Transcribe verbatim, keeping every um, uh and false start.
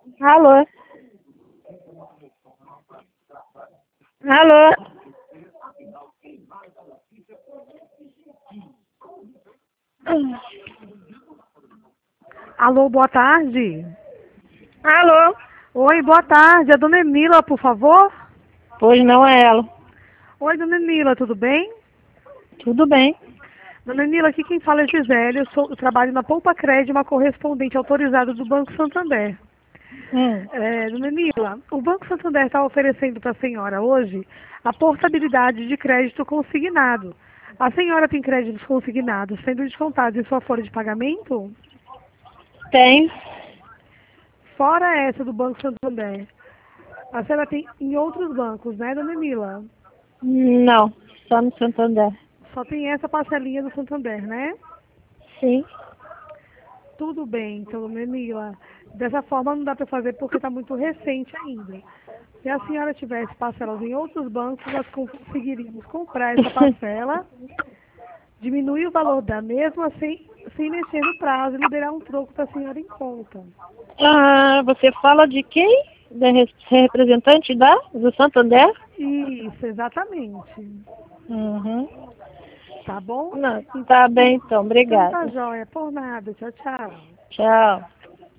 Alô? Alô? Alô, boa tarde. Alô? Oi, boa tarde. A dona Emila, por favor? Pois não é ela. Oi, dona Emila, tudo bem? Tudo bem. Dona Emila, aqui quem fala é Gisele. Eu, sou, eu trabalho na Poupa Crédito, uma correspondente autorizada do Banco Santander. Hum. É, dona Emila, o Banco Santander está oferecendo para a senhora hoje a portabilidade de crédito consignado. A senhora tem créditos consignados sendo descontados em sua folha de pagamento? Tem? Fora essa do Banco Santander. A senhora tem em outros bancos, né, dona Emila? Não, só no Santander. Só tem essa parcelinha do Santander, né? Sim. Tudo bem, então, dona Emila. Dessa forma não dá para fazer porque está muito recente ainda. Se a senhora tivesse parcelas em outros bancos, nós conseguiríamos comprar essa parcela, diminuir o valor da mesma sem, sem mexer no prazo e liberar um troco para a senhora em conta. Ah, você fala de quem? Da re- representante da, do Santander? Isso, exatamente. Uhum. Tá bom? Não, En- tá bem então, Então tá obrigada. jóia. Por nada. Tchau, tchau. Tchau.